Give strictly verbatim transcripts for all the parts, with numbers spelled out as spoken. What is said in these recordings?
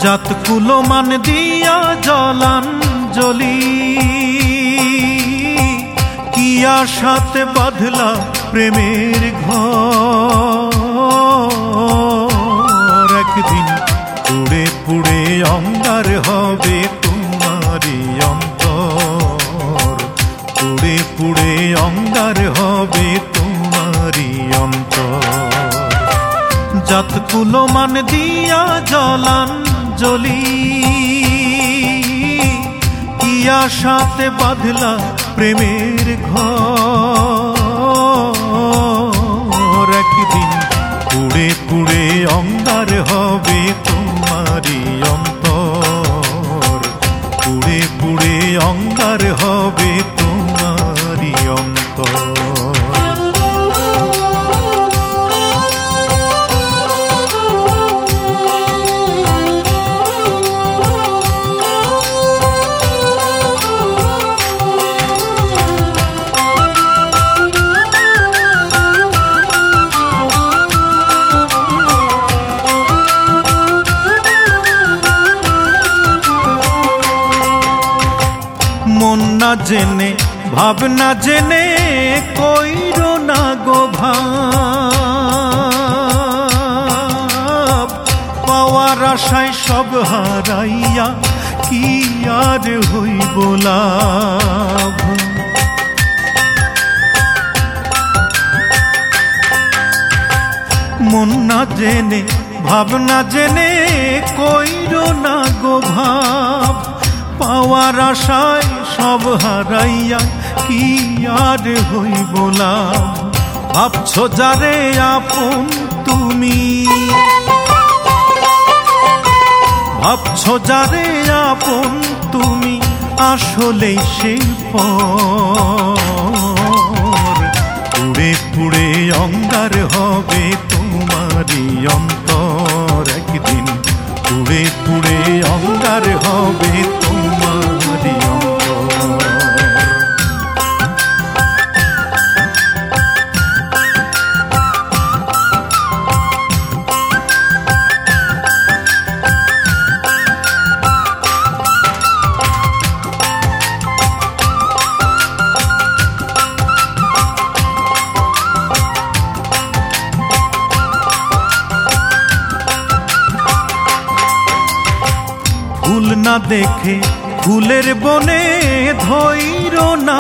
জাতকুলো মান দিয়া জলাঞ্জলি কি আশাতে বাঁধলা প্রেমের ঘর। একদিন পুড়ে পুড়ে অঙ্গার হবে তোমারি অন্তর, পুড়ে পুড়ে অঙ্গার হবে তোমারি অন্তর। জাতকুলো মান দিয়া জলাঞ্জলি কি আশাতে বাঁধলা প্রেমের ঘর। একদিন পুড়ে পুড়ে অঙ্গার হবে তোমারি অন্তর, পুড়ে পুড়ে অঙ্গার হবে তোমারি অন্তর। মন না জেনে ভাবনা জেনে কইরো না গো ভাব, পাওয়ার আশায় সব হারাইয়া কি আর হইব লাভ। মন না জেনে ভাবনা জেনে কইরো না গো ভাব, পাওয়ার আশায় সব হারাইয়া কি আর হইব লাভ। ভাবছো যারে আপন তুমি, ভাবছো যারে আপন তুমি আসলেই সেই পর। পুড়ে পুড়ে অঙ্গার হবে তোমারি অন্তর, একদিন পুড়ে পুড়ে অঙ্গার হবে তোমারি অন্তর। ফুল না দেখে ফুলের বনে ধৈর না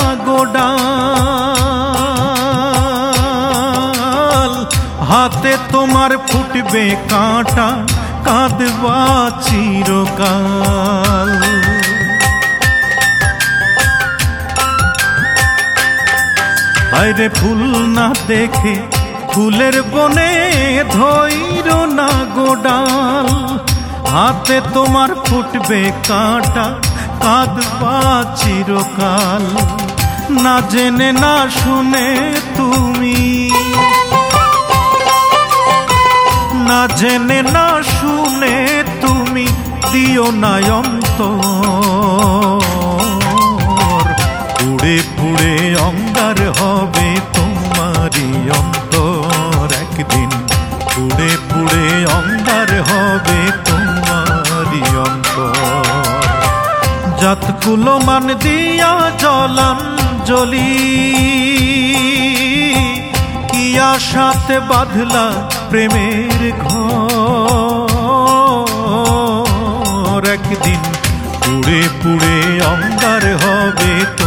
গোডাল, হাতে তোমার ফুটবে কাঁটা কাঁদবা চিরকাল। আরে ফুল না দেখে ফুলের বনে ধৈর না গোডাল, হাতে তোমার ফুটবে কাঁটা কাঁদবা চিরকাল। না জেনে না শুনে তুমি, না জেনে না শুনে তুমি দিও না অন্তর। পুড়ে পুড়ে অঙ্গার হবে তোমারি অন্তর, একদিন পুড়ে পুড়ে অঙ্গার হবে তোমারি অন্তর। জাতকুলো মান দিয়া জলাঞ্জলি কি আশাতে বাঁধলা প্রেমের ঘর। একদিন পুড়ে পুড়ে অঙ্গার হবে